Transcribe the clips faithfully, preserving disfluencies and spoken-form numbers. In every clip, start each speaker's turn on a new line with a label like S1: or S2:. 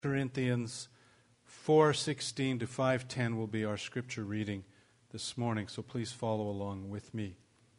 S1: Corinthians four sixteen to five ten will be our scripture reading this morning, so please follow along with me.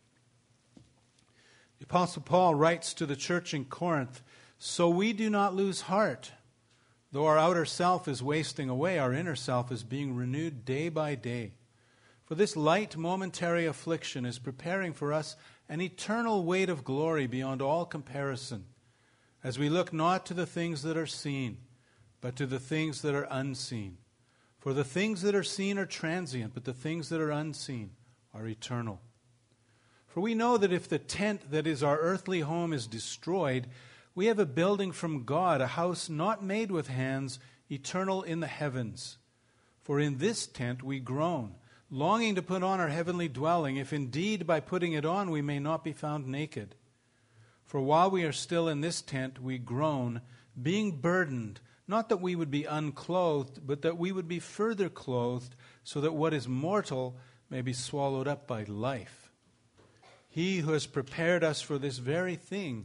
S1: The Apostle Paul writes to the church in Corinth, "So we do not lose heart. Though our outer self is wasting away, our inner self is being renewed day by day. For this light momentary affliction is preparing for us an eternal weight of glory beyond all comparison, as we look not to the things that are seen, but to the things that are unseen. For the things that are seen are transient, but the things that are unseen are eternal. For we know that if the tent that is our earthly home is destroyed, we have a building from God, a house not made with hands, eternal in the heavens. For in this tent we groan, longing to put on our heavenly dwelling, if indeed by putting it on we may not be found naked. For while we are still in this tent, we groan, being burdened, not that we would be unclothed, but that we would be further clothed, so that what is mortal may be swallowed up by life. He who has prepared us for this very thing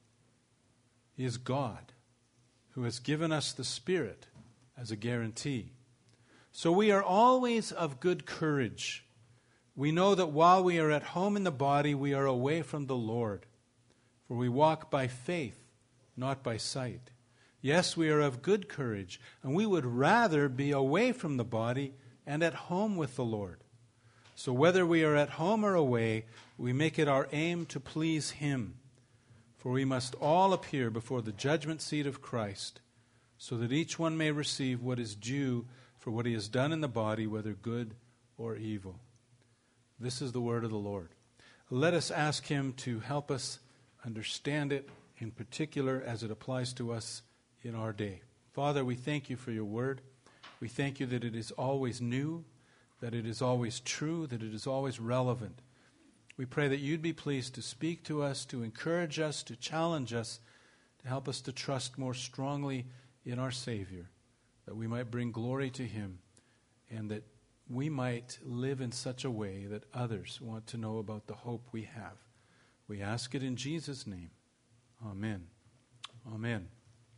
S1: is God, who has given us the Spirit as a guarantee. So we are always of good courage. We know that while we are at home in the body, we are away from the Lord. For we walk by faith, not by sight. Yes, we are of good courage, and we would rather be away from the body and at home with the Lord. So whether we are at home or away, we make it our aim to please Him. For we must all appear before the judgment seat of Christ, so that each one may receive what is due for what he has done in the body, whether good or evil." This is the word of the Lord. Let us ask Him to help us understand it, in particular as it applies to us in our day. Father, we thank You for Your word. We thank You that it is always new, that it is always true, that it is always relevant. We pray that You'd be pleased to speak to us, to encourage us, to challenge us, to help us to trust more strongly in our Savior, that we might bring glory to Him, and that we might live in such a way that others want to know about the hope we have. We ask it in Jesus' name. Amen. Amen.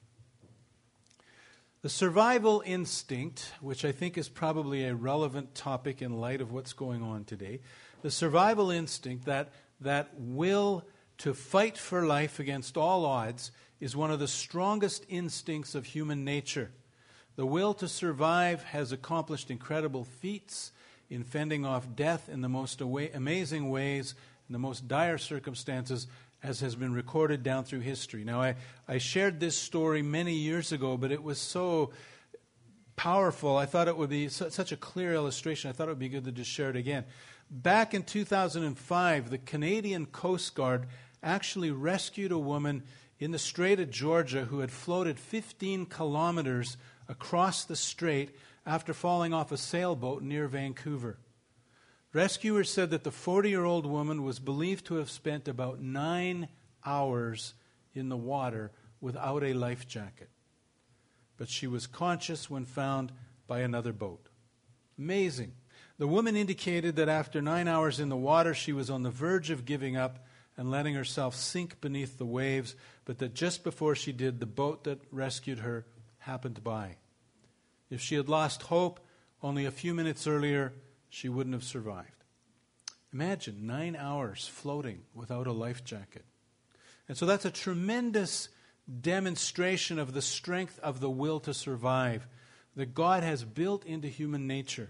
S1: The survival instinct, which I think is probably a relevant topic in light of what's going on today, the survival instinct, that, that will to fight for life against all odds, is one of the strongest instincts of human nature. The will to survive has accomplished incredible feats in fending off death in the most away, amazing ways, in the most dire circumstances, as has been recorded down through history. Now, I, I shared this story many years ago, but it was so powerful. I thought it would be su- such a clear illustration. I thought it would be good to just share it again. Back in two thousand five, the Canadian Coast Guard actually rescued a woman in the Strait of Georgia who had floated fifteen kilometers across the strait after falling off a sailboat near Vancouver. Rescuers said that the forty-year-old woman was believed to have spent about nine hours in the water without a life jacket. But she was conscious when found by another boat. Amazing. The woman indicated that after nine hours in the water, she was on the verge of giving up and letting herself sink beneath the waves, but that just before she did, the boat that rescued her happened by. If she had lost hope only a few minutes earlier, she wouldn't have survived. Imagine nine hours floating without a life jacket. And so that's a tremendous demonstration of the strength of the will to survive that God has built into human nature.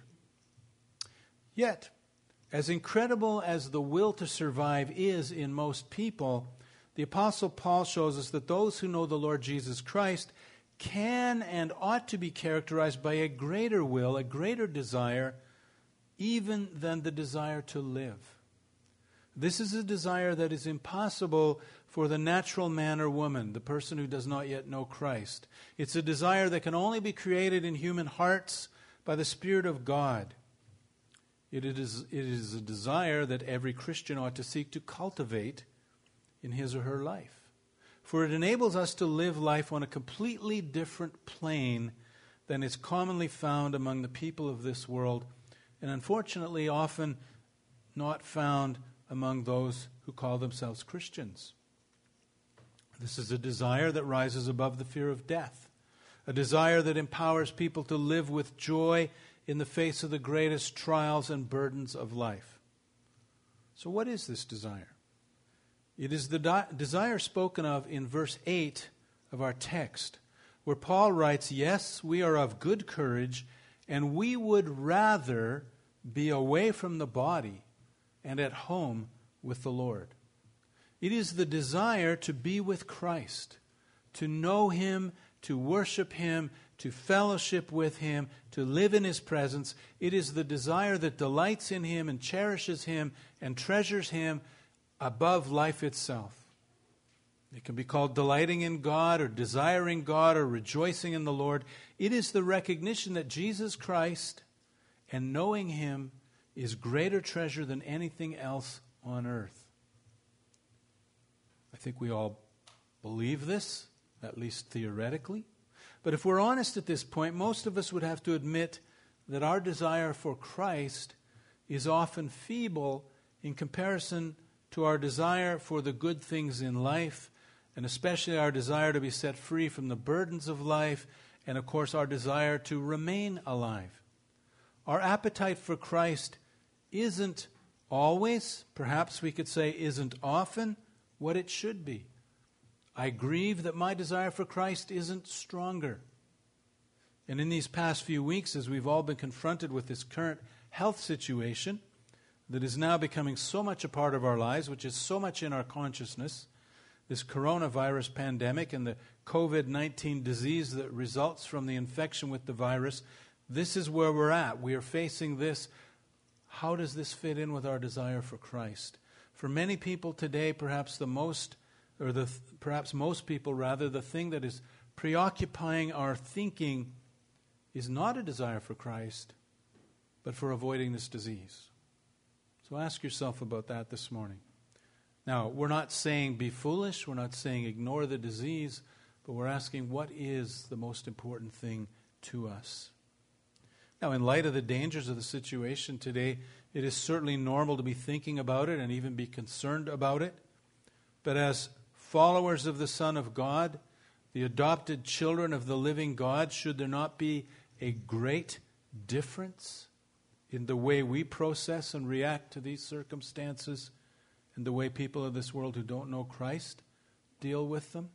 S1: Yet, as incredible as the will to survive is in most people, the Apostle Paul shows us that those who know the Lord Jesus Christ can and ought to be characterized by a greater will, a greater desire, even than the desire to live. This is a desire that is impossible for the natural man or woman, the person who does not yet know Christ. It's a desire that can only be created in human hearts by the Spirit of God. It is, it is a desire that every Christian ought to seek to cultivate in his or her life. For it enables us to live life on a completely different plane than is commonly found among the people of this world, and unfortunately often not found among those who call themselves Christians. This is a desire that rises above the fear of death, a desire that empowers people to live with joy in the face of the greatest trials and burdens of life. So what is this desire? It is the di- desire spoken of in verse eight of our text, where Paul writes, "Yes, we are of good courage, and we would rather be away from the body and at home with the Lord." It is the desire to be with Christ, to know Him, to worship Him, to fellowship with Him, to live in His presence. It is the desire that delights in Him and cherishes Him and treasures Him above life itself. It can be called delighting in God or desiring God or rejoicing in the Lord. It is the recognition that Jesus Christ and knowing Him is greater treasure than anything else on earth. I think we all believe this, at least theoretically. But if we're honest at this point, most of us would have to admit that our desire for Christ is often feeble in comparison to our desire for the good things in life, and especially our desire to be set free from the burdens of life, and of course our desire to remain alive. Our appetite for Christ isn't always, perhaps we could say isn't often, what it should be. I grieve that my desire for Christ isn't stronger. And in these past few weeks, as we've all been confronted with this current health situation that is now becoming so much a part of our lives, which is so much in our consciousness, this coronavirus pandemic and the covid nineteen disease that results from the infection with the virus, this is where we're at. We are facing this. How does this fit in with our desire for Christ? For many people today, perhaps the most, or the perhaps most people rather, the thing that is preoccupying our thinking is not a desire for Christ, but for avoiding this disease. So ask yourself about that this morning. Now, we're not saying be foolish, we're not saying ignore the disease, but we're asking what is the most important thing to us. Now, in light of the dangers of the situation today, it is certainly normal to be thinking about it and even be concerned about it. But as followers of the Son of God, the adopted children of the living God, should there not be a great difference in the way we process and react to these circumstances and the way people of this world who don't know Christ deal with them?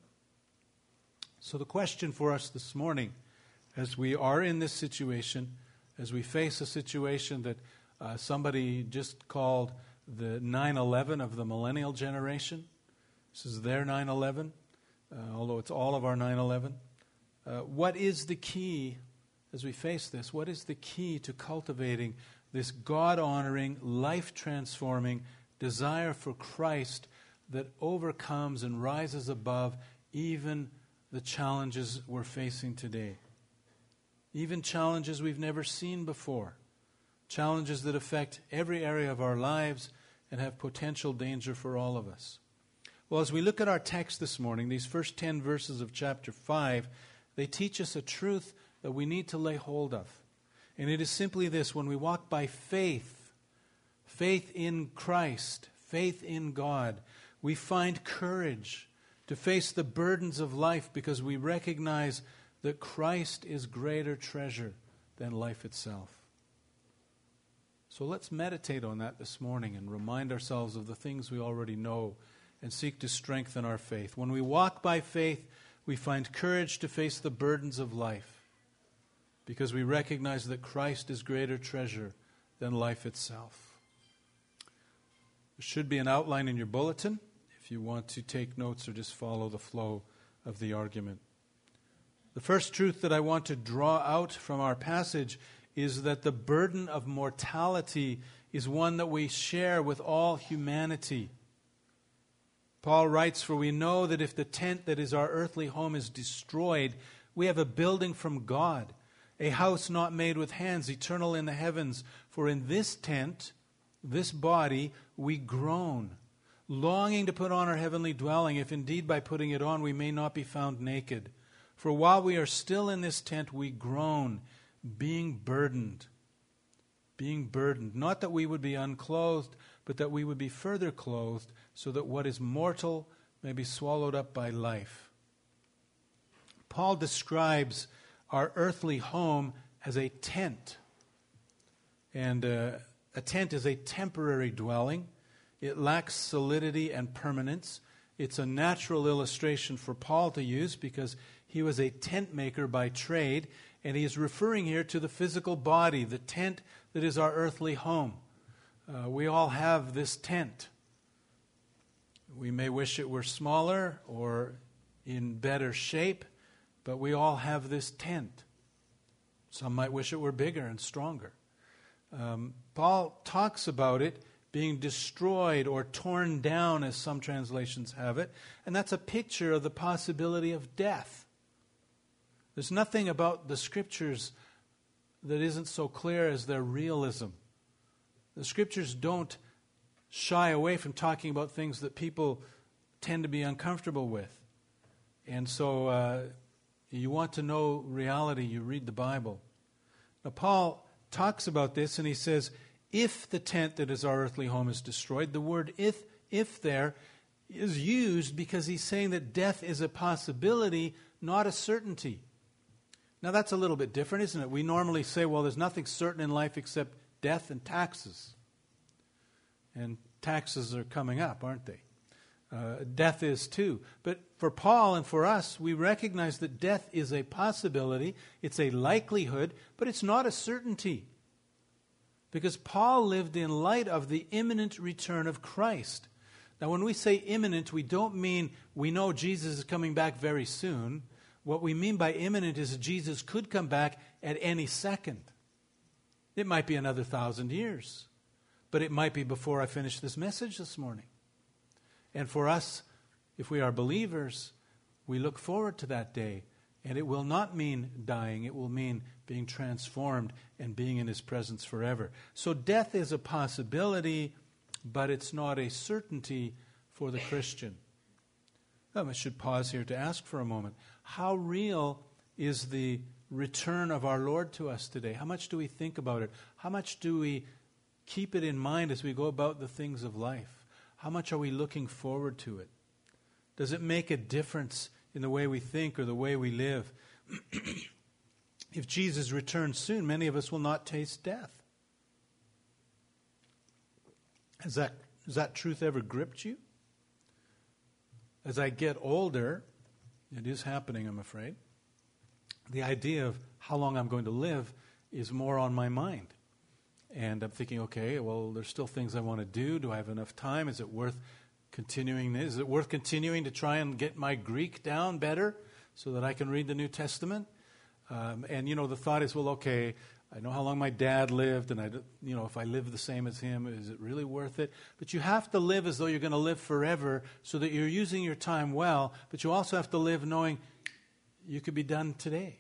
S1: So the question for us this morning, as we are in this situation, as we face a situation that uh, somebody just called the nine eleven of the millennial generation, this is their nine eleven, uh, although it's all of our nine eleven. Uh, what is the key, as we face this, what is the key to cultivating this God-honoring, life-transforming desire for Christ that overcomes and rises above even the challenges we're facing today? Even challenges we've never seen before. Challenges that affect every area of our lives and have potential danger for all of us. Well, as we look at our text this morning, these first ten verses of chapter five, they teach us a truth that we need to lay hold of. And it is simply this: when we walk by faith, faith in Christ, faith in God, we find courage to face the burdens of life because we recognize that Christ is greater treasure than life itself. So let's meditate on that this morning and remind ourselves of the things we already know and seek to strengthen our faith. When we walk by faith, we find courage to face the burdens of life because we recognize that Christ is greater treasure than life itself. There should be an outline in your bulletin if you want to take notes or just follow the flow of the argument. The first truth that I want to draw out from our passage is that the burden of mortality is one that we share with all humanity. Paul writes, "For we know that if the tent that is our earthly home is destroyed, we have a building from God, a house not made with hands, eternal in the heavens. For in this tent, this body, we groan, longing to put on our heavenly dwelling, if indeed by putting it on we may not be found naked. For while we are still in this tent, we groan, being burdened." Being burdened. Not that we would be unclothed, but that we would be further clothed, so that what is mortal may be swallowed up by life. Paul describes our earthly home as a tent. And uh, a tent is a temporary dwelling. It lacks solidity and permanence. It's a natural illustration for Paul to use because he was a tent maker by trade, and he is referring here to the physical body, the tent that is our earthly home. Uh, we all have this tent. We may wish it were smaller or in better shape, but we all have this tent. Some might wish it were bigger and stronger. Um, Paul talks about it being destroyed or torn down, as some translations have it, and that's a picture of the possibility of death. There's nothing about the Scriptures that isn't so clear as their realism. The Scriptures don't shy away from talking about things that people tend to be uncomfortable with. And so uh, you want to know reality, you read the Bible. Now Paul talks about this and he says, if the tent that is our earthly home is destroyed, the word if, if there is used because he's saying that death is a possibility, not a certainty. Now that's a little bit different, isn't it? We normally say, well, there's nothing certain in life except death and taxes. And taxes are coming up, aren't they? Uh, death is too. But for Paul and for us, we recognize that death is a possibility, it's a likelihood, but it's not a certainty. Because Paul lived in light of the imminent return of Christ. Now when we say imminent, we don't mean we know Jesus is coming back very soon. What we mean by imminent is that Jesus could come back at any second. It might be another thousand years. But it might be before I finish this message this morning. And for us, if we are believers, we look forward to that day. And it will not mean dying. It will mean being transformed and being in His presence forever. So death is a possibility, but it's not a certainty for the Christian. Oh, I should pause here to ask for a moment. How real is the return of our Lord to us today? How much do we think about it? How much do we keep it in mind as we go about the things of life? How much are we looking forward to it? Does it make a difference in the way we think or the way we live? If Jesus returns soon, many of us will not taste death. Has that, has that truth ever gripped you? As I get older, it is happening, I'm afraid, the idea of how long I'm going to live is more on my mind. And I'm thinking, okay, well, there's still things I want to do. Do I have enough time? Is it worth continuing this? Is it worth continuing to try and get my Greek down better so that I can read the New Testament? Um, and, you know, the thought is, well, okay, I know how long my dad lived, and, I, you know, if I live the same as him, is it really worth it? But you have to live as though you're going to live forever so that you're using your time well, but you also have to live knowing you could be done today.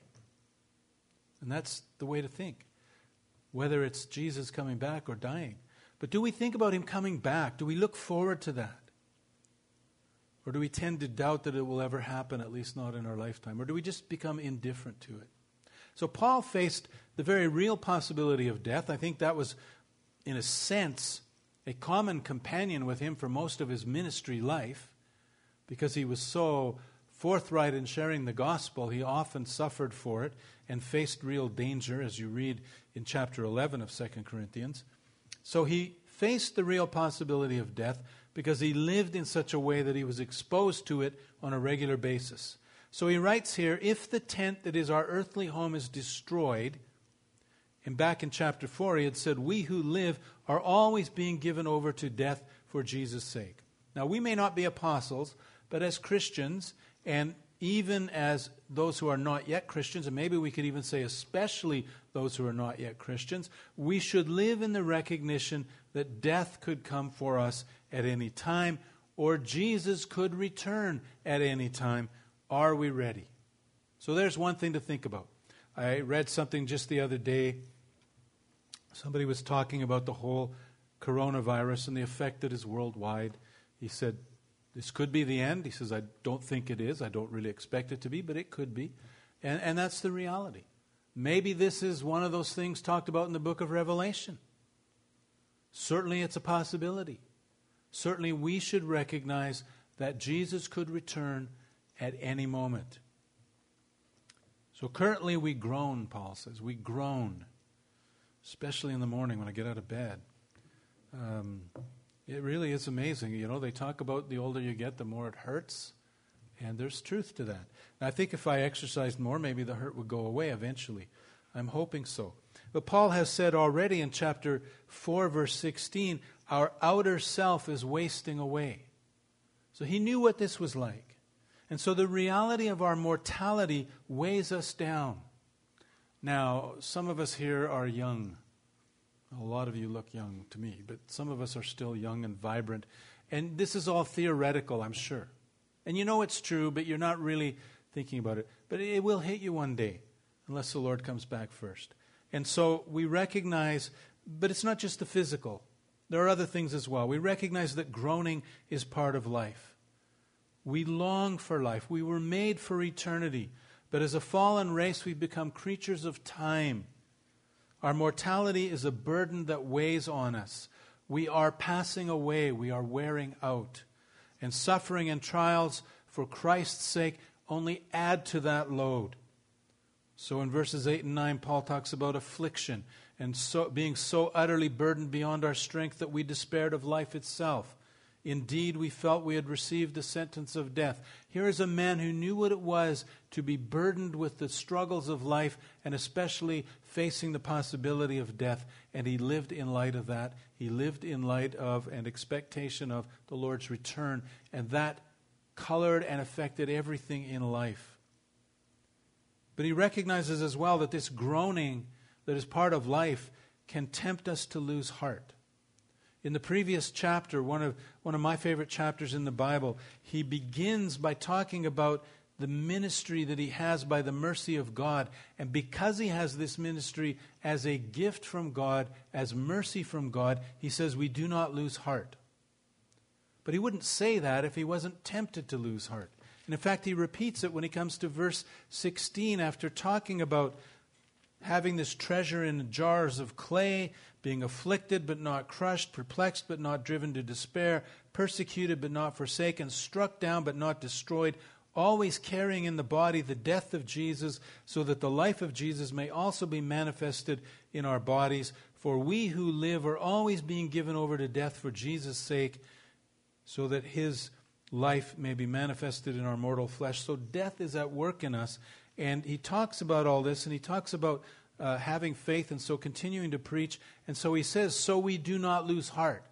S1: And that's the way to think, whether it's Jesus coming back or dying. But do we think about Him coming back? Do we look forward to that? Or do we tend to doubt that it will ever happen, at least not in our lifetime? Or do we just become indifferent to it? So Paul faced the very real possibility of death. I think that was, in a sense, a common companion with him for most of his ministry life, because he was so forthright in sharing the gospel. He often suffered for it and faced real danger, as you read in chapter eleven of Second Corinthians. So he faced the real possibility of death because he lived in such a way that he was exposed to it on a regular basis. So he writes here, if the tent that is our earthly home is destroyed, and back in chapter four he had said, we who live are always being given over to death for Jesus' sake. Now we may not be apostles, but as Christians, and even as those who are not yet Christians, and maybe we could even say especially those who are not yet Christians, we should live in the recognition that death could come for us at any time, or Jesus could return at any time. Are we ready? So there's one thing to think about. I read something just the other day. Somebody was talking about the whole coronavirus and the effect that is worldwide. He said, this could be the end. He says, I don't think it is. I don't really expect it to be, but it could be. And, and that's the reality. Maybe this is one of those things talked about in the book of Revelation. Certainly it's a possibility. Certainly we should recognize that Jesus could return at any moment. So currently we groan, Paul says. We groan, especially in the morning when I get out of bed. Um, it really is amazing. You know, they talk about the older you get, the more it hurts. And there's truth to that. And I think if I exercised more, maybe the hurt would go away eventually. I'm hoping so. But Paul has said already in chapter four, verse sixteen, our outer self is wasting away. So he knew what this was like. And so the reality of our mortality weighs us down. Now, some of us here are young. A lot of you look young to me, but some of us are still young and vibrant. And this is all theoretical, I'm sure. And you know it's true, but you're not really thinking about it. But it will hit you one day, unless the Lord comes back first. And so we recognize, but it's not just the physical. There are other things as well. We recognize that groaning is part of life. We long for life. We were made for eternity. But as a fallen race, we've become creatures of time. Our mortality is a burden that weighs on us. We are passing away. We are wearing out. And suffering and trials for Christ's sake only add to that load. So in verses eight and nine, Paul talks about affliction and so, being so utterly burdened beyond our strength that we despaired of life itself. Indeed, we felt we had received the sentence of death. Here is a man who knew what it was to be burdened with the struggles of life and especially facing the possibility of death. And he lived in light of that. He lived in light of and expectation of the Lord's return. And that colored and affected everything in life. But he recognizes as well that this groaning that is part of life can tempt us to lose heart. In the previous chapter, one of one of my favorite chapters in the Bible, he begins by talking about the ministry that he has by the mercy of God. And because he has this ministry as a gift from God, as mercy from God, he says we do not lose heart. But he wouldn't say that if he wasn't tempted to lose heart. And in fact, he repeats it when he comes to verse sixteen after talking about having this treasure in jars of clay, being afflicted but not crushed, perplexed but not driven to despair, persecuted but not forsaken, struck down but not destroyed, always carrying in the body the death of Jesus, so that the life of Jesus may also be manifested in our bodies. For we who live are always being given over to death for Jesus' sake, so that his life may be manifested in our mortal flesh. So death is at work in us. And he talks about all this, and he talks about uh, having faith, and so continuing to preach. And so he says, so we do not lose heart.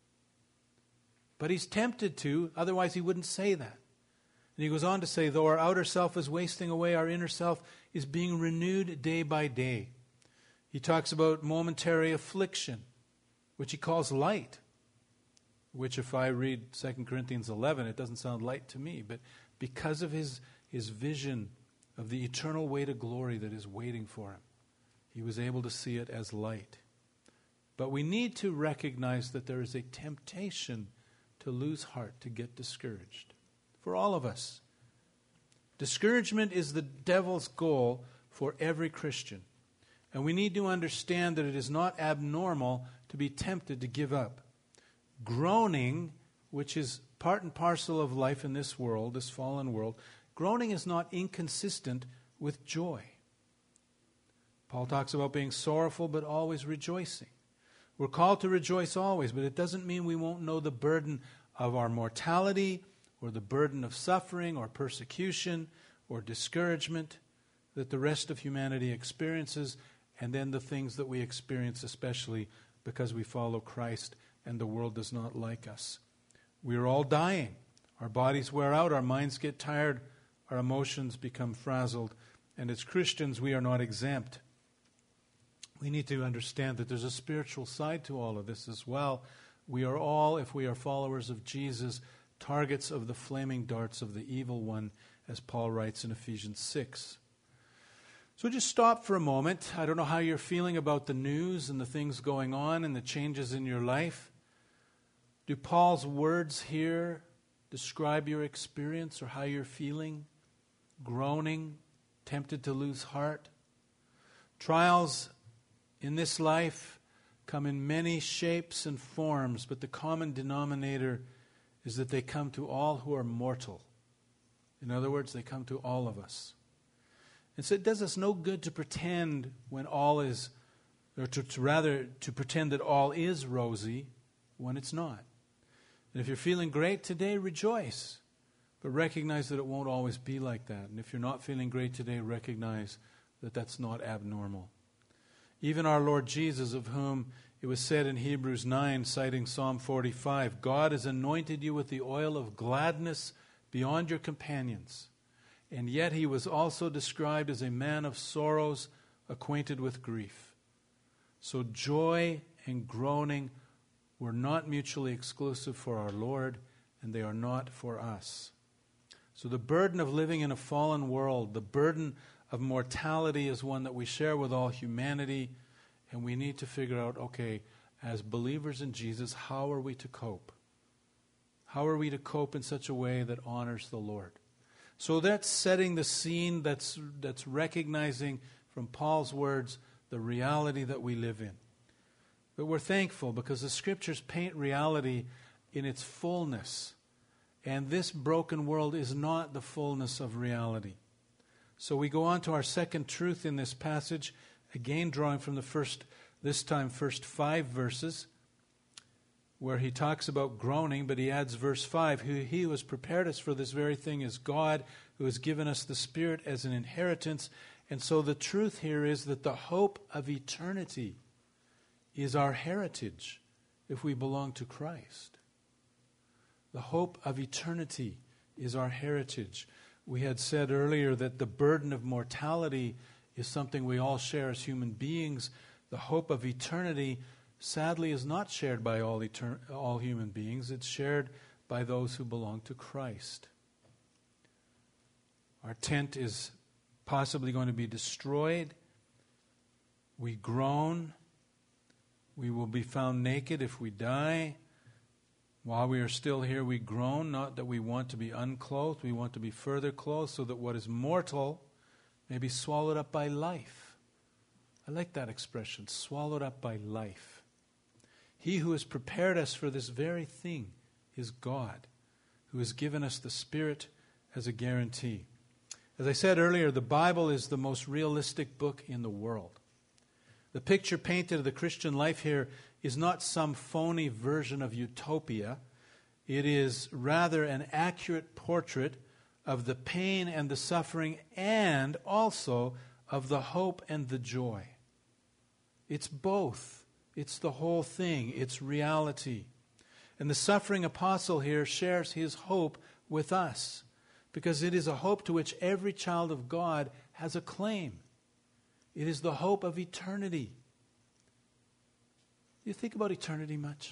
S1: But he's tempted to, otherwise he wouldn't say that. And he goes on to say, though our outer self is wasting away, our inner self is being renewed day by day. He talks about momentary affliction, which he calls light, which if I read Second Corinthians eleven, it doesn't sound light to me. But because of his, his vision of the eternal way to glory that is waiting for him, he was able to see it as light. But we need to recognize that there is a temptation to lose heart, to get discouraged. For all of us. Discouragement is the devil's goal for every Christian. And we need to understand that it is not abnormal to be tempted to give up. Groaning, which is part and parcel of life in this world, this fallen world, groaning is not inconsistent with joy. Paul talks about being sorrowful but always rejoicing. We're called to rejoice always, but it doesn't mean we won't know the burden of our mortality or the burden of suffering or persecution or discouragement that the rest of humanity experiences, and then the things that we experience especially because we follow Christ and the world does not like us. We are all dying. Our bodies wear out, our minds get tired, our emotions become frazzled, and as Christians we are not exempt. We need to understand that there's a spiritual side to all of this as well. We are all, if we are followers of Jesus, targets of the flaming darts of the evil one, as Paul writes in Ephesians six. So just stop for a moment. I don't know how you're feeling about the news and the things going on and the changes in your life. Do Paul's words here describe your experience or how you're feeling? Groaning, tempted to lose heart? Trials in this life come in many shapes and forms, but the common denominator is that they come to all who are mortal. In other words, they come to all of us. And so it does us no good to pretend when all is, or to, to rather to pretend that all is rosy when it's not. And if you're feeling great today, rejoice. But recognize that it won't always be like that. And if you're not feeling great today, recognize that that's not abnormal. Even our Lord Jesus, of whom it was said in Hebrews nine, citing Psalm forty-five, God has anointed you with the oil of gladness beyond your companions. And yet he was also described as a man of sorrows, acquainted with grief. So joy and groaning were not mutually exclusive for our Lord, and they are not for us. So the burden of living in a fallen world, the burden of mortality is one that we share with all humanity, and we need to figure out, okay, as believers in Jesus, how are we to cope? How are we to cope in such a way that honors the Lord? So that's setting the scene, that's, that's recognizing from Paul's words the reality that we live in. But we're thankful because the Scriptures paint reality in its fullness. And this broken world is not the fullness of reality. So we go on to our second truth in this passage, again drawing from the first, this time first five verses, where he talks about groaning, but he adds verse five, who he who has prepared us for this very thing is God, who has given us the Spirit as an inheritance. And so the truth here is that the hope of eternity is our heritage if we belong to Christ. The hope of eternity is our heritage. We had said earlier that the burden of mortality is something we all share as human beings. The hope of eternity, sadly, is not shared by all, etern- all human beings. It's shared by those who belong to Christ. Our tent is possibly going to be destroyed. We groan. We will be found naked if we die. While we are still here, we groan, not that we want to be unclothed, we want to be further clothed so that what is mortal may be swallowed up by life. I like that expression, swallowed up by life. He who has prepared us for this very thing is God, who has given us the Spirit as a guarantee. As I said earlier, the Bible is the most realistic book in the world. The picture painted of the Christian life here is not some phony version of utopia. It is rather an accurate portrait of the pain and the suffering and also of the hope and the joy. It's both. It's the whole thing. It's reality. And the suffering apostle here shares his hope with us because it is a hope to which every child of God has a claim. It is the hope of eternity. Do you think about eternity much?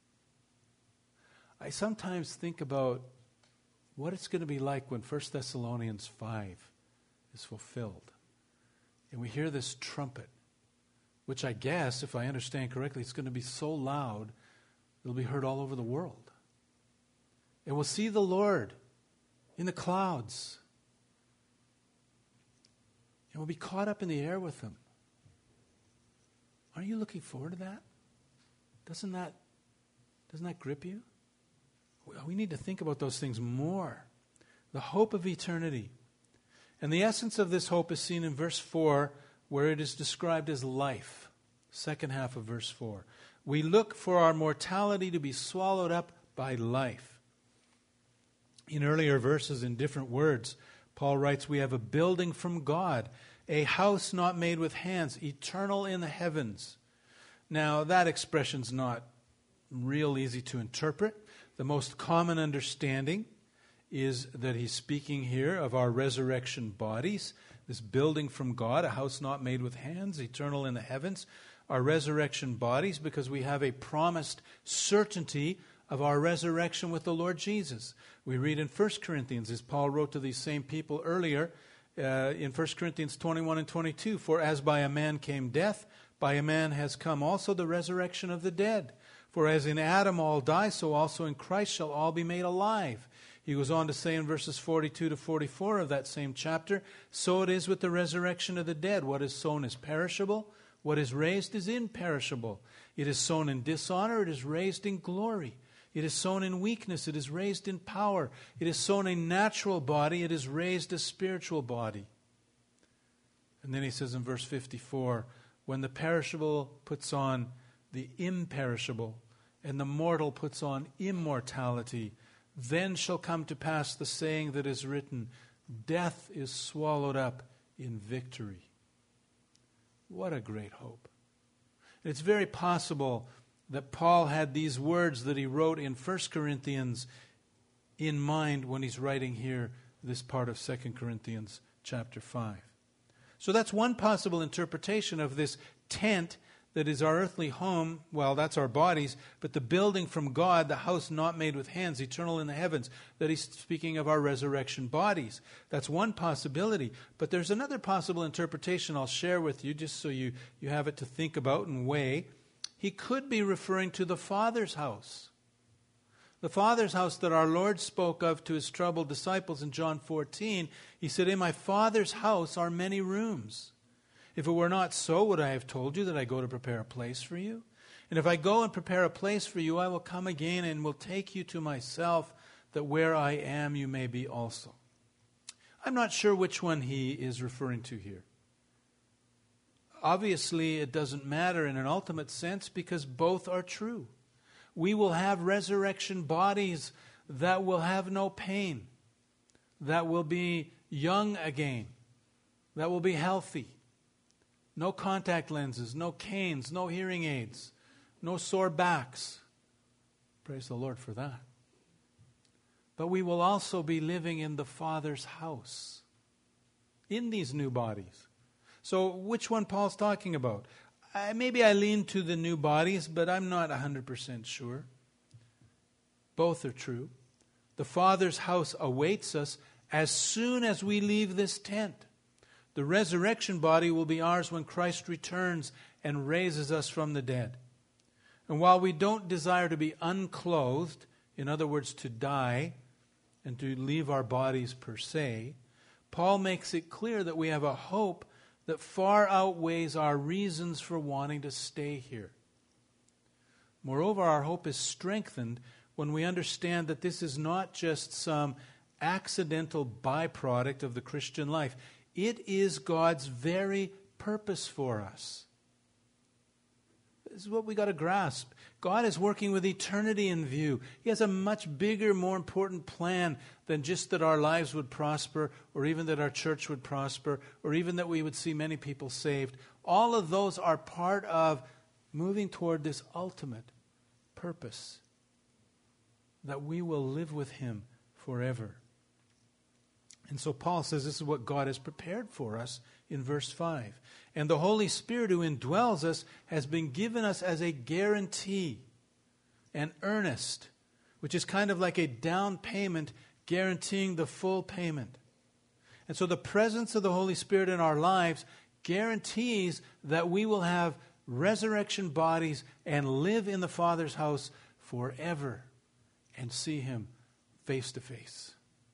S1: I sometimes think about what it's going to be like when First Thessalonians five is fulfilled. And we hear this trumpet, which I guess, if I understand correctly, it's going to be so loud, it'll be heard all over the world. And we'll see the Lord in the clouds. And we'll be caught up in the air with Him. Aren't you looking forward to that? Doesn't that, doesn't that grip you? We need to think about those things more. The hope of eternity. And the essence of this hope is seen in verse four, where it is described as life. Second half of verse four. We look for our mortality to be swallowed up by life. In earlier verses, in different words, Paul writes, we have a building from God, a house not made with hands, eternal in the heavens. Now, that expression's not real easy to interpret. The most common understanding is that he's speaking here of our resurrection bodies, this building from God, a house not made with hands, eternal in the heavens, our resurrection bodies, because we have a promised certainty of our resurrection with the Lord Jesus. We read in First Corinthians, as Paul wrote to these same people earlier, uh, in First Corinthians twenty-one and twenty-two, for as by a man came death, by a man has come also the resurrection of the dead. For as in Adam all die, so also in Christ shall all be made alive. He goes on to say in verses forty-two to forty-four of that same chapter, so it is with the resurrection of the dead. What is sown is perishable, what is raised is imperishable. It is sown in dishonor, it is raised in glory. It is sown in weakness, it is raised in power. It is sown a natural body, it is raised a spiritual body. And then he says in verse fifty-four, when the perishable puts on the imperishable, and the mortal puts on immortality, then shall come to pass the saying that is written, death is swallowed up in victory. What a great hope. It's very possible that Paul had these words that he wrote in First Corinthians in mind when he's writing here this part of Second Corinthians chapter five. So that's one possible interpretation of this tent that is our earthly home. Well, that's our bodies, but the building from God, the house not made with hands, eternal in the heavens, that he's speaking of our resurrection bodies. That's one possibility. But there's another possible interpretation I'll share with you, just so you, you have it to think about and weigh. He could be referring to the Father's house. The Father's house that our Lord spoke of to his troubled disciples in John fourteen. He said, in my Father's house are many rooms. If it were not so, would I have told you that I go to prepare a place for you? And if I go and prepare a place for you, I will come again and will take you to myself, that where I am you may be also. I'm not sure which one he is referring to here. Obviously, it doesn't matter in an ultimate sense because both are true. We will have resurrection bodies that will have no pain, that will be young again, that will be healthy. No contact lenses, no canes, no hearing aids, no sore backs. Praise the Lord for that. But we will also be living in the Father's house in these new bodies. So which one Paul's talking about? Uh, maybe I lean to the new bodies, but I'm not one hundred percent sure. Both are true. The Father's house awaits us as soon as we leave this tent. The resurrection body will be ours when Christ returns and raises us from the dead. And while we don't desire to be unclothed, in other words, to die and to leave our bodies per se, Paul makes it clear that we have a hope that far outweighs our reasons for wanting to stay here. Moreover, our hope is strengthened when we understand that this is not just some accidental byproduct of the Christian life. It is God's very purpose for us. This is what we got to grasp. God is working with eternity in view. He has a much bigger, more important plan than just that our lives would prosper, or even that our church would prosper, or even that we would see many people saved. All of those are part of moving toward this ultimate purpose, that we will live with him forever. And so Paul says this is what God has prepared for us in verse five. And the Holy Spirit who indwells us has been given us as a guarantee, an earnest, which is kind of like a down payment guaranteeing the full payment. And so the presence of the Holy Spirit in our lives guarantees that we will have resurrection bodies and live in the Father's house forever and see him face to face.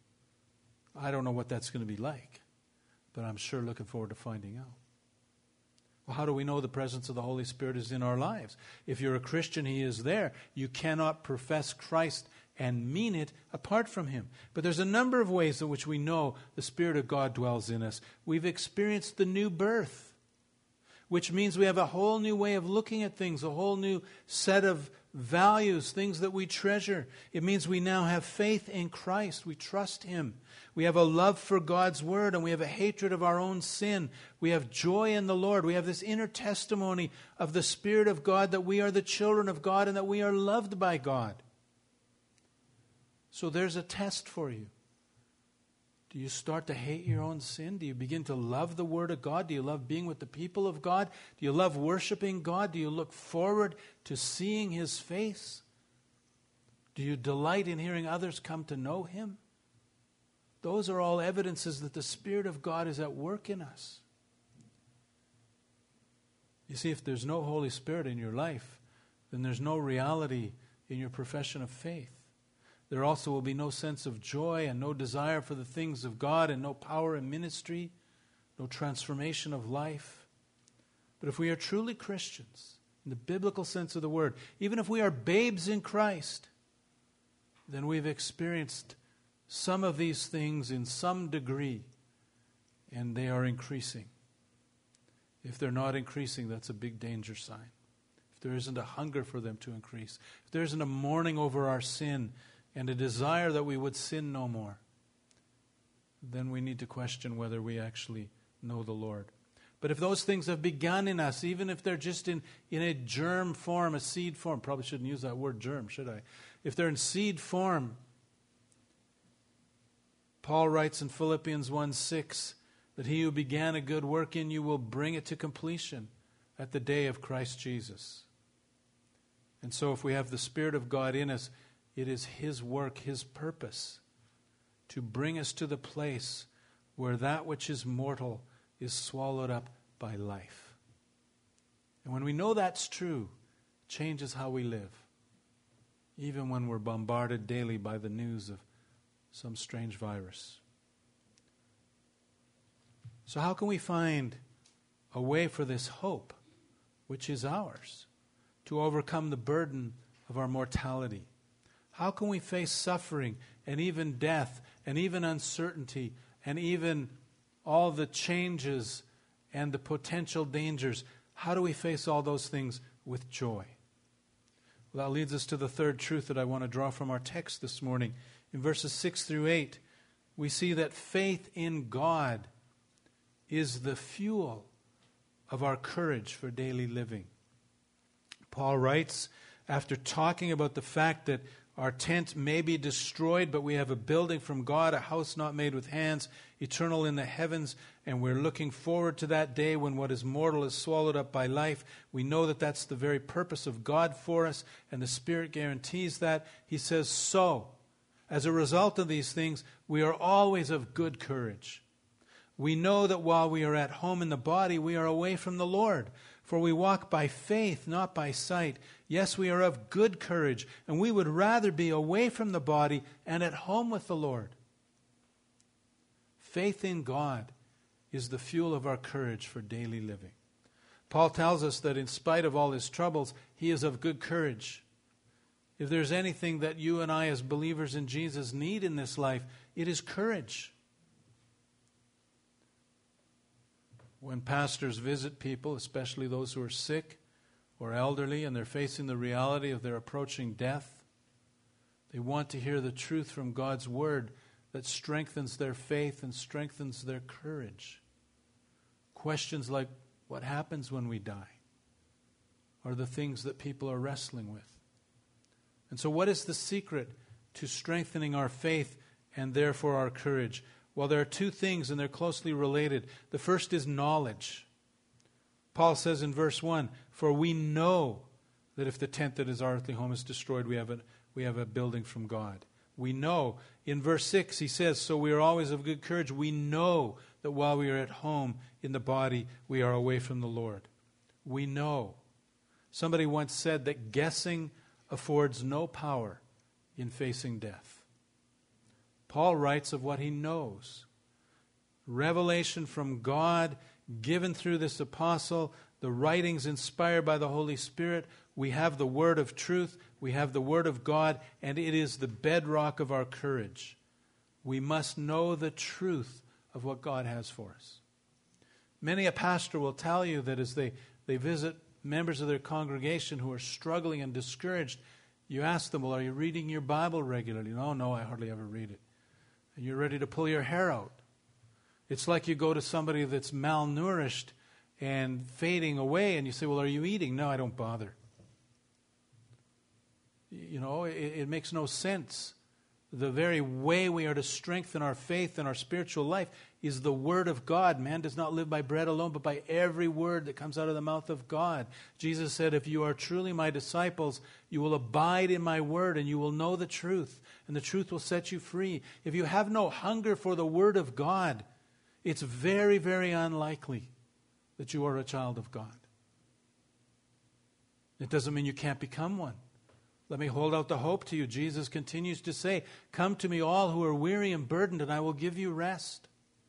S1: I don't know what that's going to be like, but I'm sure looking forward to finding out. Well, how do we know the presence of the Holy Spirit is in our lives? If you're a Christian, he is there. You cannot profess Christ and mean it apart from him. But there's a number of ways in which we know the Spirit of God dwells in us. We've experienced the new birth, which means we have a whole new way of looking at things, a whole new set of values, things that we treasure. It means we now have faith in Christ. We trust him. We have a love for God's word, and we have a hatred of our own sin. We have joy in the Lord. We have this inner testimony of the Spirit of God that we are the children of God and that we are loved by God. So there's a test for you. Do you start to hate your own sin? Do you begin to love the Word of God? Do you love being with the people of God? Do you love worshiping God? Do you look forward to seeing his face? Do you delight in hearing others come to know him? Those are all evidences that the Spirit of God is at work in us. You see, if there's no Holy Spirit in your life, then there's no reality in your profession of faith. There also will be no sense of joy and no desire for the things of God and no power in ministry, no transformation of life. But if we are truly Christians, in the biblical sense of the word, even if we are babes in Christ, then we've experienced some of these things in some degree, and they are increasing. If they're not increasing, that's a big danger sign. If there isn't a hunger for them to increase, if there isn't a mourning over our sin and a desire that we would sin no more, then we need to question whether we actually know the Lord. But if those things have begun in us, even if they're just in, in a germ form, a seed form, probably shouldn't use that word germ, should I? If they're in seed form, Paul writes in Philippians one six that he who began a good work in you will bring it to completion at the day of Christ Jesus. And so if we have the Spirit of God in us, it is His work, His purpose to bring us to the place where that which is mortal is swallowed up by life. And when we know that's true, it changes how we live. Even when we're bombarded daily by the news of some strange virus. So how can we find a way for this hope, which is ours, to overcome the burden of our mortality? How can we face suffering and even death and even uncertainty and even all the changes and the potential dangers? How do we face all those things with joy? Well, that leads us to the third truth that I want to draw from our text this morning. In verses six through eight, we see that faith in God is the fuel of our courage for daily living. Paul writes, after talking about the fact that our tent may be destroyed, but we have a building from God, a house not made with hands, eternal in the heavens, and we're looking forward to that day when what is mortal is swallowed up by life. We know that that's the very purpose of God for us, and the Spirit guarantees that. He says, so, as a result of these things, we are always of good courage. We know that while we are at home in the body, we are away from the Lord. For we walk by faith, not by sight. Yes, we are of good courage, and we would rather be away from the body and at home with the Lord. Faith in God is the fuel of our courage for daily living. Paul tells us that in spite of all his troubles, he is of good courage. If there's anything that you and I as believers in Jesus need in this life, it is courage. When pastors visit people, especially those who are sick or elderly, and they're facing the reality of their approaching death, they want to hear the truth from God's Word that strengthens their faith and strengthens their courage. Questions like, what happens when we die? Are the things that people are wrestling with. And so what is the secret to strengthening our faith and therefore our courage? Well, there are two things, and they're closely related. The first is knowledge. Paul says in verse one, for we know that if the tent that is our earthly home is destroyed, we have a, we have a building from God. We know. In verse six, he says, so we are always of good courage. We know that while we are at home in the body, we are away from the Lord. We know. Somebody once said that guessing affords no power in facing death. Paul writes of what he knows. Revelation from God given through this apostle, the writings inspired by the Holy Spirit. We have the word of truth. We have the word of God, and it is the bedrock of our courage. We must know the truth of what God has for us. Many a pastor will tell you that as they, they visit members of their congregation who are struggling and discouraged, you ask them, well, are you reading your Bible regularly? No, no, I hardly ever read it. And you're ready to pull your hair out. It's like you go to somebody that's malnourished and fading away, and you say, well, are you eating? No, I don't bother. You know, it, it makes no sense. The very way we are to strengthen our faith and our spiritual life is the Word of God. Man does not live by bread alone, but by every word that comes out of the mouth of God. Jesus said, if you are truly my disciples, you will abide in my word, and you will know the truth, and the truth will set you free. If you have no hunger for the Word of God, it's very, very unlikely that you are a child of God. It doesn't mean you can't become one. Let me hold out the hope to you. Jesus continues to say, come to me all who are weary and burdened, and I will give you rest.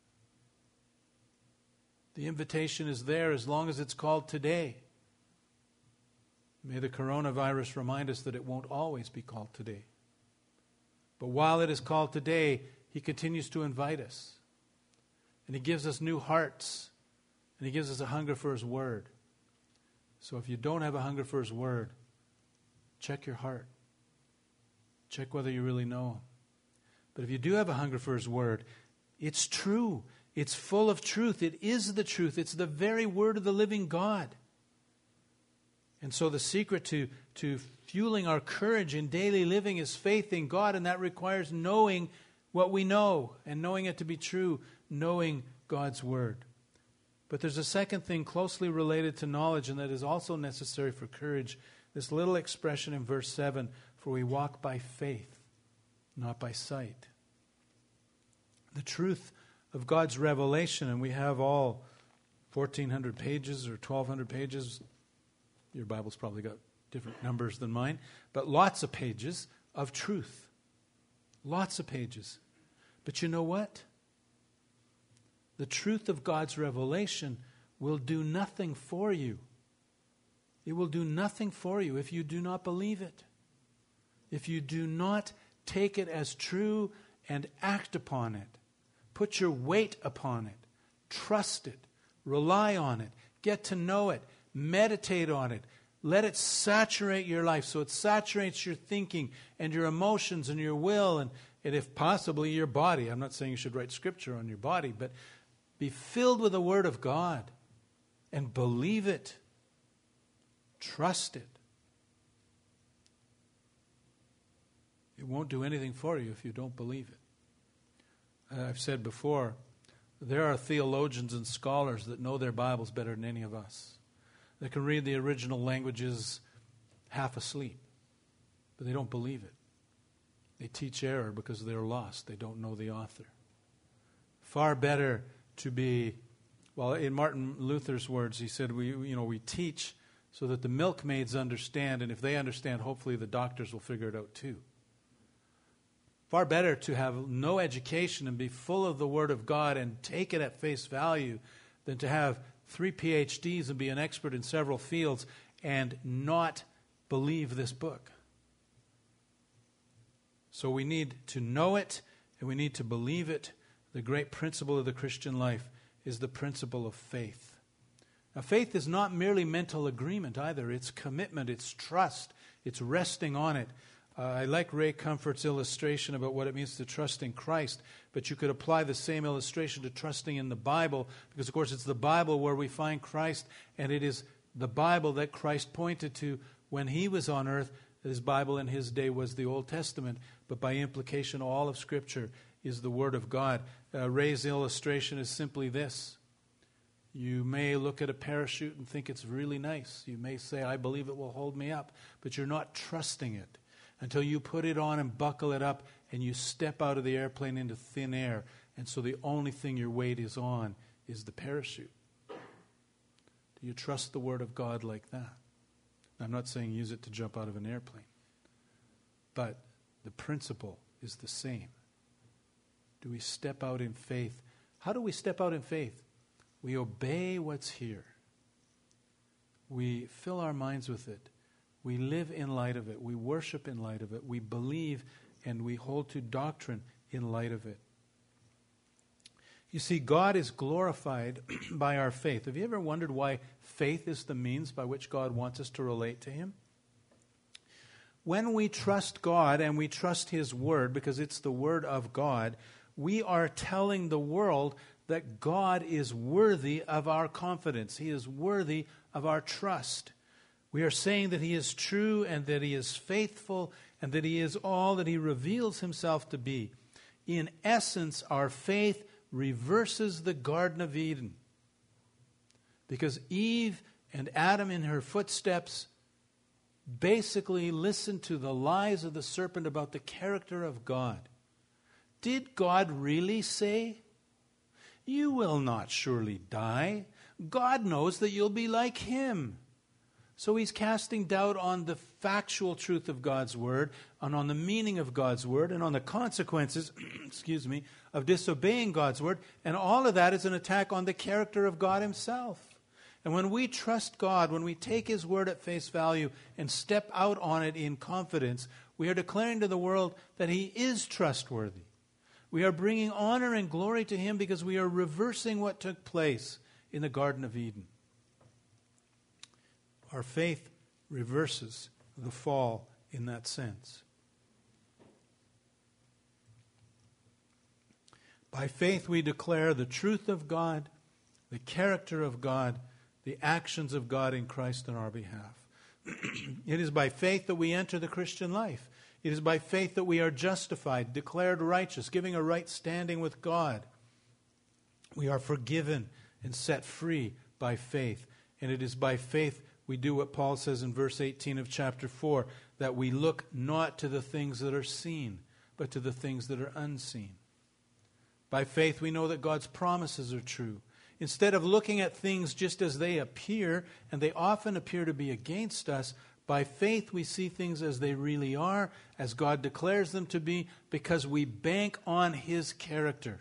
S1: The invitation is there as long as it's called today. May the coronavirus remind us that it won't always be called today. But while it is called today, He continues to invite us. And He gives us new hearts And he gives us a hunger for his word. So if you don't have a hunger for his word, check your heart. Check whether you really know him. But if you do have a hunger for his word, it's true. It's full of truth. It is the truth. It's the very word of the living God. And so the secret to, to fueling our courage in daily living is faith in God, and that requires knowing what we know and knowing it to be true, knowing God's word. But there's a second thing closely related to knowledge, and that is also necessary for courage. This little expression in verse seven, for we walk by faith, not by sight. The truth of God's revelation, and we have all fourteen hundred pages or twelve hundred pages. Your Bible's probably got different numbers than mine, but lots of pages of truth. Lots of pages. But you know what? The truth of God's revelation will do nothing for you. It will do nothing for you if you do not believe it. If you do not take it as true and act upon it. Put your weight upon it. Trust it. Rely on it. Get to know it. Meditate on it. Let it saturate your life so it saturates your thinking and your emotions and your will and, and if possibly your body. I'm not saying you should write scripture on your body, but be filled with the Word of God and believe it. Trust it. It won't do anything for you if you don't believe it. Uh, I've said before, there are theologians and scholars that know their Bibles better than any of us. They can read the original languages half asleep, but they don't believe it. They teach error because they're lost. They don't know the author. Far better to be, well, in Martin Luther's words, he said, we, you know, we teach so that the milkmaids understand, and if they understand, hopefully the doctors will figure it out too. Far better to have no education and be full of the Word of God and take it at face value than to have three P H Ds and be an expert in several fields and not believe this book. So we need to know it and we need to believe it. The great principle of the Christian life is the principle of faith. Now, faith is not merely mental agreement either. It's commitment, it's trust, it's resting on it. Uh, I like Ray Comfort's illustration about what it means to trust in Christ, but you could apply the same illustration to trusting in the Bible, because, of course, it's the Bible where we find Christ, and it is the Bible that Christ pointed to when he was on earth. His Bible in his day was the Old Testament, but by implication, all of Scripture is the Word of God. Uh, Ray's illustration is simply this. You may look at a parachute and think it's really nice. You may say, I believe it will hold me up, but you're not trusting it until you put it on and buckle it up and you step out of the airplane into thin air. And so the only thing your weight is on is the parachute. Do you trust the Word of God like that? I'm not saying use it to jump out of an airplane, but the principle is the same. Do we step out in faith? How do we step out in faith? We obey what's here. We fill our minds with it. We live in light of it. We worship in light of it. We believe and we hold to doctrine in light of it. You see, God is glorified by our faith. Have you ever wondered why faith is the means by which God wants us to relate to Him? When we trust God and we trust His Word, because it's the Word of God, we are telling the world that God is worthy of our confidence. He is worthy of our trust. We are saying that He is true and that He is faithful and that He is all that He reveals Himself to be. In essence, our faith reverses the Garden of Eden. Because Eve and Adam in her footsteps basically listened to the lies of the serpent about the character of God. Did God really say, "You will not surely die"? God knows that you'll be like Him. So He's casting doubt on the factual truth of God's Word, and on the meaning of God's Word, and on the consequences, excuse me, of disobeying God's Word. And all of that is an attack on the character of God Himself. And when we trust God, when we take His Word at face value and step out on it in confidence, we are declaring to the world that He is trustworthy. We are bringing honor and glory to Him because we are reversing what took place in the Garden of Eden. Our faith reverses the fall in that sense. By faith we declare the truth of God, the character of God, the actions of God in Christ on our behalf. It is by faith that we enter the Christian life. It is by faith that we are justified, declared righteous, giving a right standing with God. We are forgiven and set free by faith. And it is by faith we do what Paul says in verse eighteen of chapter four, that we look not to the things that are seen, but to the things that are unseen. By faith we know that God's promises are true. Instead of looking at things just as they appear, and they often appear to be against us, by faith we see things as they really are, as God declares them to be, because we bank on His character.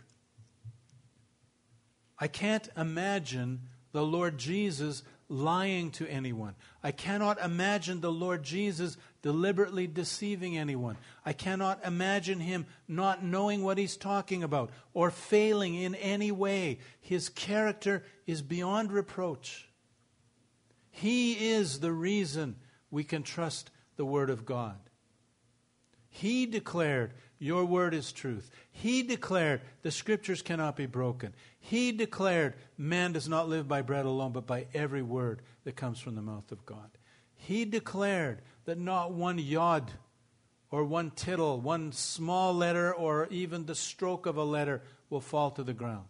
S1: I can't imagine the Lord Jesus lying to anyone. I cannot imagine the Lord Jesus deliberately deceiving anyone. I cannot imagine Him not knowing what He's talking about or failing in any way. His character is beyond reproach. He is the reason we can trust the Word of God. He declared, your word is truth. He declared, the Scriptures cannot be broken. He declared, man does not live by bread alone, but by every word that comes from the mouth of God. He declared that not one yod or one tittle, one small letter or even the stroke of a letter will fall to the ground.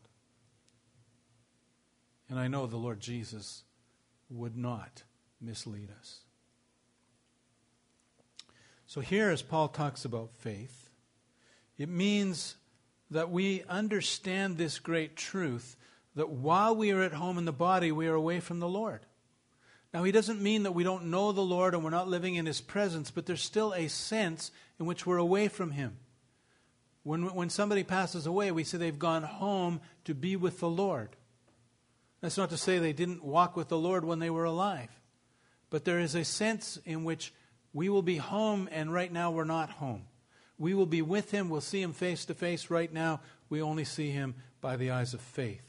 S1: And I know the Lord Jesus would not mislead us. So here, as Paul talks about faith, it means that we understand this great truth that while we are at home in the body, we are away from the Lord. Now, he doesn't mean that we don't know the Lord and we're not living in His presence, but there's still a sense in which we're away from Him. When, when somebody passes away, we say they've gone home to be with the Lord. That's not to say they didn't walk with the Lord when they were alive, but there is a sense in which we will be home, and right now we're not home. We will be with Him. We'll see Him face to face. Right now, we only see Him by the eyes of faith.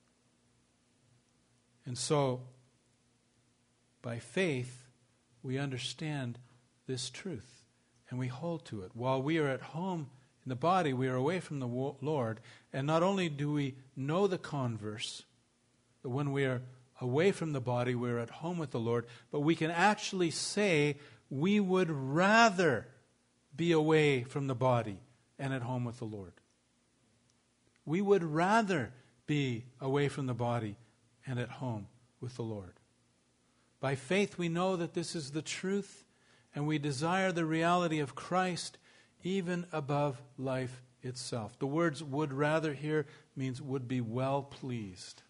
S1: And so, by faith, we understand this truth, and we hold to it. While we are at home in the body, we are away from the Lord. And not only do we know the converse, that when we are away from the body, we are at home with the Lord, but we can actually say, we would rather be away from the body and at home with the Lord. We would rather be away from the body and at home with the Lord. By faith we know that this is the truth, and we desire the reality of Christ even above life itself. The words would rather here means would be well pleased.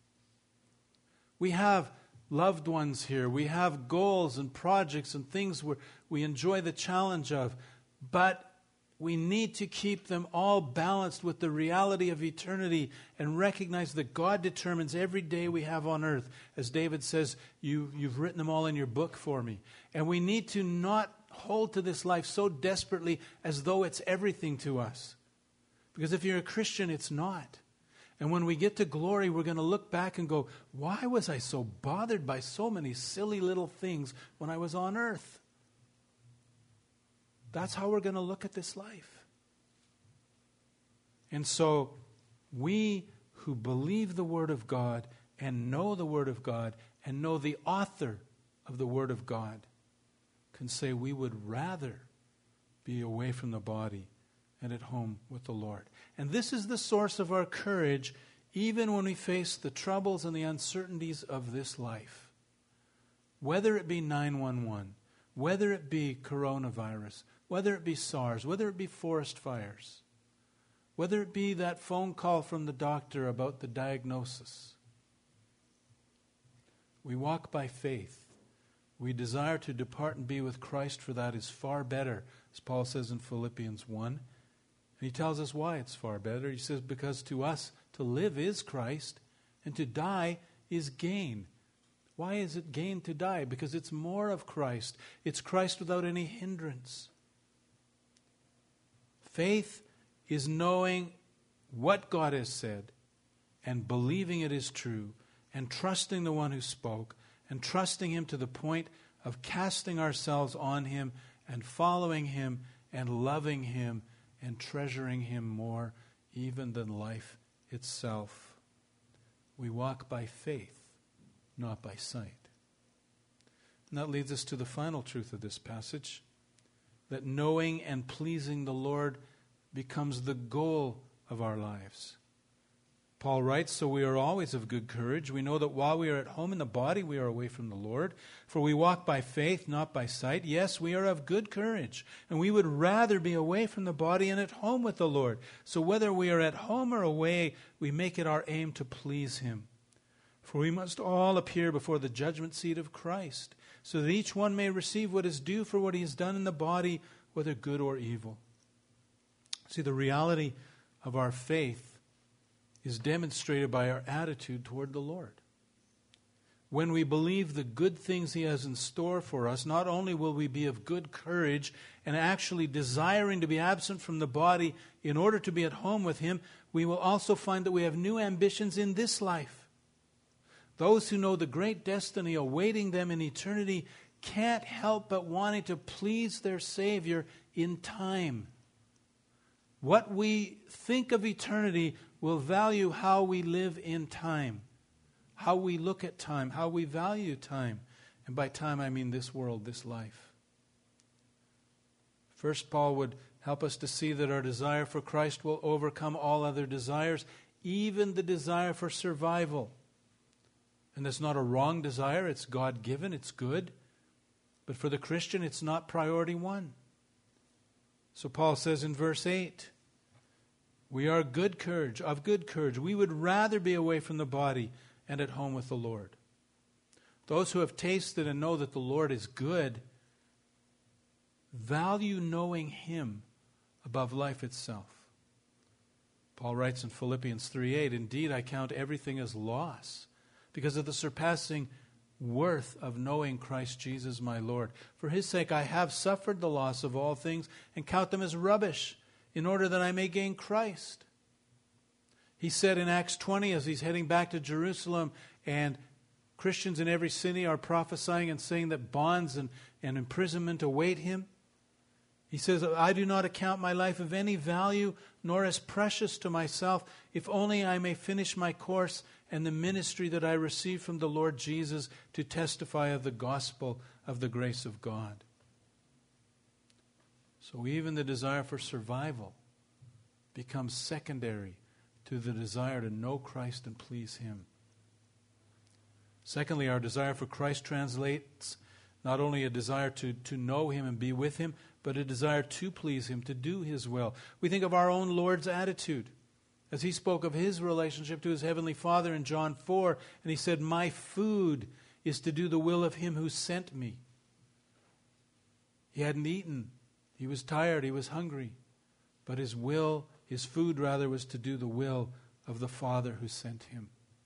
S1: We have loved ones here. We have goals and projects and things where we enjoy the challenge of, but we need to keep them all balanced with the reality of eternity and recognize that God determines every day we have on earth. As David says, you, you've written them all in your book for me. And we need to not hold to this life so desperately as though it's everything to us. Because if you're a Christian, it's not. And when we get to glory, we're going to look back and go, why was I so bothered by so many silly little things when I was on earth? That's how we're going to look at this life. And so we who believe the Word of God and know the Word of God and know the author of the Word of God can say we would rather be away from the body and at home with the Lord. And this is the source of our courage even when we face the troubles and the uncertainties of this life. Whether it be nine one one, whether it be coronavirus, whether it be SARS, whether it be forest fires, whether it be that phone call from the doctor about the diagnosis. We walk by faith. We desire to depart and be with Christ, for that is far better, as Paul says in Philippians one. And he tells us why it's far better. He says, because to us to live is Christ, and to die is gain. Why is it gain to die? Because it's more of Christ. It's Christ without any hindrance. Faith is knowing what God has said and believing it is true and trusting the one who spoke, and trusting him to the point of casting ourselves on him and following him and loving him and treasuring him more even than life itself. We walk by faith, not by sight. And that leads us to the final truth of this passage, that knowing and pleasing the Lord becomes the goal of our lives. Paul writes, so we are always of good courage. We know that while we are at home in the body, we are away from the Lord. For we walk by faith, not by sight. Yes, we are of good courage, and we would rather be away from the body and at home with the Lord. So whether we are at home or away, we make it our aim to please him. For we must all appear before the judgment seat of Christ, so that each one may receive what is due for what he has done in the body, whether good or evil. See, the reality of our faith is demonstrated by our attitude toward the Lord. When we believe the good things he has in store for us, not only will we be of good courage and actually desiring to be absent from the body in order to be at home with him, we will also find that we have new ambitions in this life. Those who know the great destiny awaiting them in eternity can't help but wanting to please their Savior in time. What we think of eternity will value how we live in time, how we look at time, how we value time. And by time, I mean this world, this life. First, Paul would help us to see that our desire for Christ will overcome all other desires, even the desire for survival. And that's not a wrong desire. It's God-given. It's good. But for the Christian, it's not priority one. So Paul says in verse eight, we are good courage, of good courage. We would rather be away from the body and at home with the Lord. Those who have tasted and know that the Lord is good value knowing him above life itself. Paul writes in Philippians three eight, indeed, I count everything as loss because of the surpassing worth of knowing Christ Jesus my Lord. For his sake I have suffered the loss of all things and count them as rubbish, in order that I may gain Christ. He said in Acts twenty, as he's heading back to Jerusalem, and Christians in every city are prophesying and saying that bonds and, and imprisonment await him. He says, I do not account my life of any value, nor as precious to myself, if only I may finish my course and the ministry that I received from the Lord Jesus to testify of the gospel of the grace of God. So even the desire for survival becomes secondary to the desire to know Christ and please him. Secondly, our desire for Christ translates not only a desire to, to know him and be with him, but a desire to please him, to do his will. We think of our own Lord's attitude as he spoke of his relationship to his heavenly Father in John four, and he said, my food is to do the will of him who sent me. He hadn't eaten. He was tired. He was hungry. But his will, his food rather, was to do the will of the Father who sent him.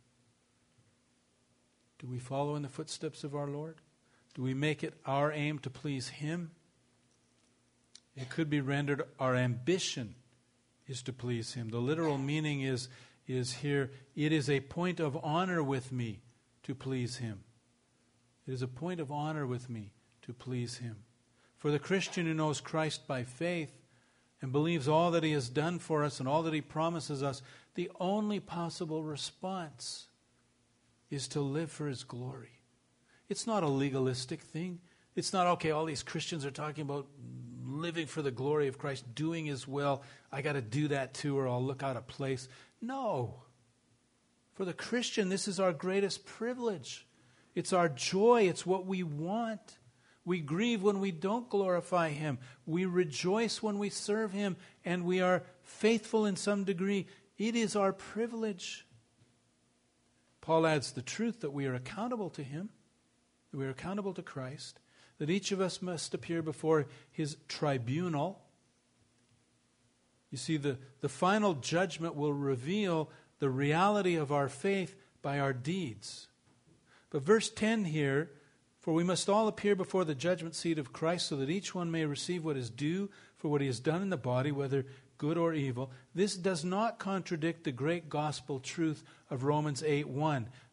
S1: Do we follow in the footsteps of our Lord? Do we make it our aim to please him? It could be rendered our ambition is to please him. The literal meaning is, is here, it is a point of honor with me to please him. It is a point of honor with me to please him. For the Christian who knows Christ by faith and believes all that he has done for us and all that he promises us, the only possible response is to live for his glory. It's not a legalistic thing. It's not, okay, all these Christians are talking about living for the glory of Christ, doing his will. I got to do that too or I'll look out of place. No. For the Christian, this is our greatest privilege. It's our joy. It's what we want. We grieve when we don't glorify him. We rejoice when we serve him, and we are faithful in some degree. It is our privilege. Paul adds the truth that we are accountable to him, that we are accountable to Christ, that each of us must appear before his tribunal. You see, the, the final judgment will reveal the reality of our faith by our deeds. But verse ten here, for we must all appear before the judgment seat of Christ so that each one may receive what is due for what he has done in the body, whether good or evil. This does not contradict the great gospel truth of Romans eight one,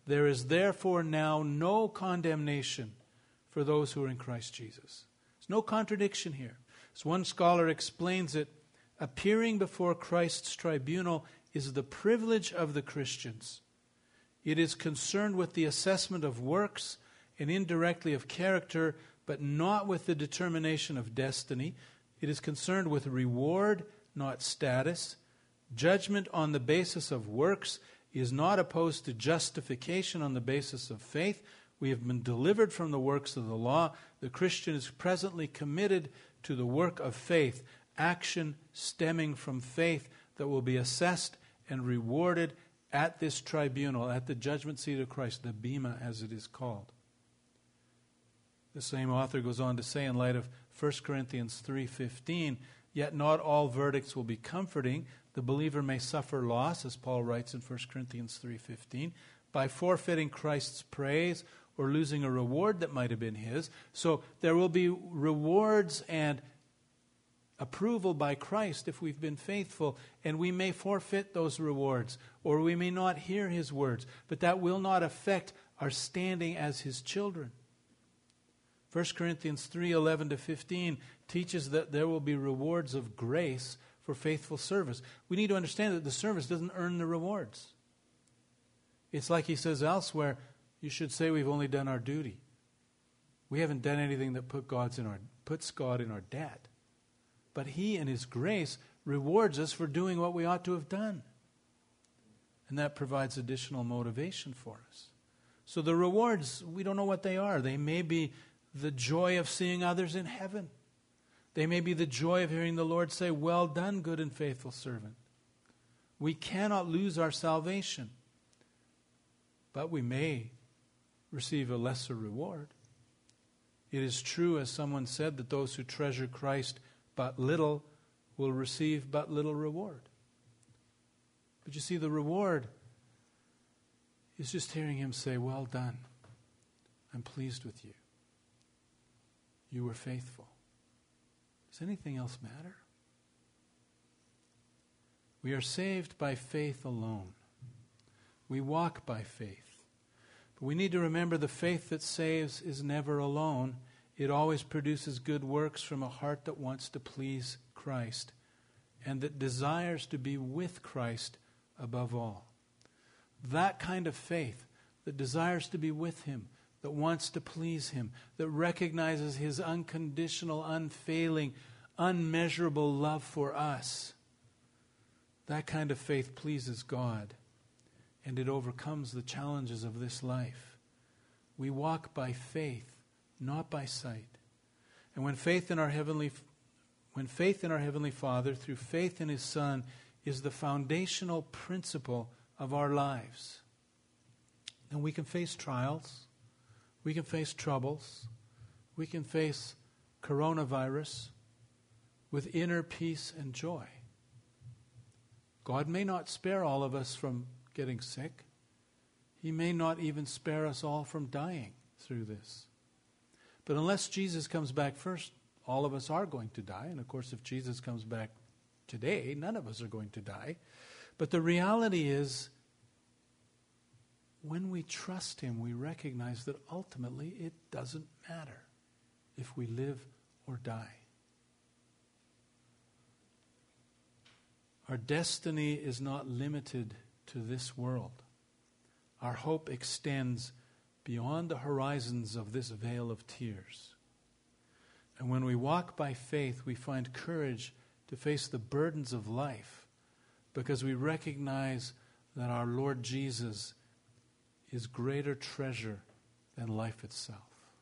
S1: There is therefore now no condemnation for those who are in Christ Jesus. There's no contradiction here. As one scholar explains it, appearing before Christ's tribunal is the privilege of the Christians. It is concerned with the assessment of works and indirectly of character, but not with the determination of destiny. It is concerned with reward, not status. Judgment on the basis of works is not opposed to justification on the basis of faith. We have been delivered from the works of the law. The Christian is presently committed to the work of faith, action stemming from faith that will be assessed and rewarded at this tribunal, at the judgment seat of Christ, the Bema as it is called. The same author goes on to say in light of First Corinthians three fifteen, yet not all verdicts will be comforting. The believer may suffer loss, as Paul writes in First Corinthians three fifteen, by forfeiting Christ's praise or losing a reward that might have been his. So there will be rewards and approval by Christ if we've been faithful, and we may forfeit those rewards, or we may not hear his words, but that will not affect our standing as his children. First Corinthians three eleven to fifteen teaches that there will be rewards of grace for faithful service. We need to understand that the service doesn't earn the rewards. It's like he says elsewhere, you should say we've only done our duty. We haven't done anything that put God's in our, puts God in our debt. But he, in his grace, rewards us for doing what we ought to have done. And that provides additional motivation for us. So the rewards, we don't know what they are. They may be the joy of seeing others in heaven. They may be the joy of hearing the Lord say, well done, good and faithful servant. We cannot lose our salvation. But we may receive a lesser reward. It is true, as someone said, that those who treasure Christ but little will receive but little reward. But you see, the reward is just hearing him say, well done. I'm pleased with you. You were faithful. Does anything else matter? We are saved by faith alone. We walk by faith. But we need to remember the faith that saves is never alone. It always produces good works from a heart that wants to please Christ and that desires to be with Christ above all. That kind of faith that desires to be with him, that wants to please him, that recognizes his unconditional, unfailing, unmeasurable love for us. That kind of faith pleases God, and it overcomes the challenges of this life. We walk by faith, not by sight. And when faith in our heavenly when faith in our heavenly Father through faith in his Son is the foundational principle of our lives, then we can face trials, we can face troubles, we can face coronavirus with inner peace and joy. God may not spare all of us from getting sick. He may not even spare us all from dying through this. But unless Jesus comes back first, all of us are going to die. And of course, if Jesus comes back today, none of us are going to die. But the reality is, when we trust him, we recognize that ultimately it doesn't matter if we live or die. Our destiny is not limited to this world. Our hope extends beyond the horizons of this vale of tears. And when we walk by faith, we find courage to face the burdens of life because we recognize that our Lord Jesus is greater treasure than life itself.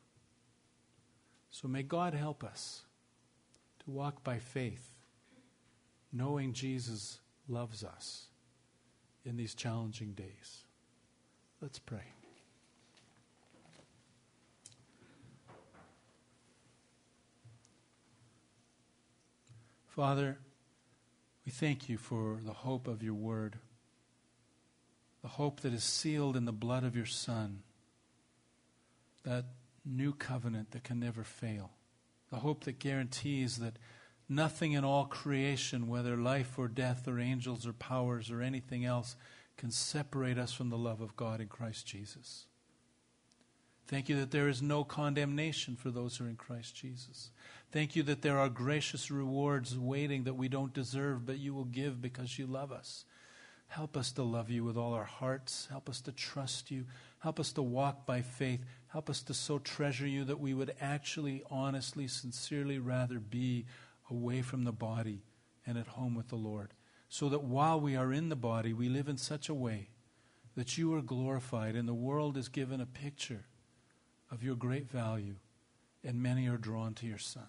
S1: So may God help us to walk by faith, knowing Jesus loves us in these challenging days. Let's pray. Father, we thank you for the hope of your word, the hope that is sealed in the blood of your Son, that new covenant that can never fail, the hope that guarantees that nothing in all creation, whether life or death or angels or powers or anything else, can separate us from the love of God in Christ Jesus. Thank you that there is no condemnation for those who are in Christ Jesus. Thank you that there are gracious rewards waiting that we don't deserve, but you will give because you love us. Help us to love you with all our hearts. Help us to trust you. Help us to walk by faith. Help us to so treasure you that we would actually, honestly, sincerely rather be away from the body and at home with the Lord. So that while we are in the body, we live in such a way that you are glorified and the world is given a picture of your great value, and many are drawn to your Son.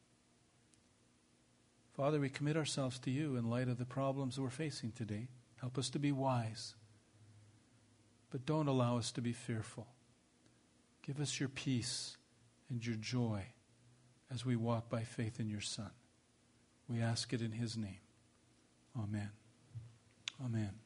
S1: Father, we commit ourselves to you in light of the problems we're facing today. Help us to be wise, but don't allow us to be fearful. Give us your peace and your joy as we walk by faith in your Son. We ask it in his name. Amen. Amen.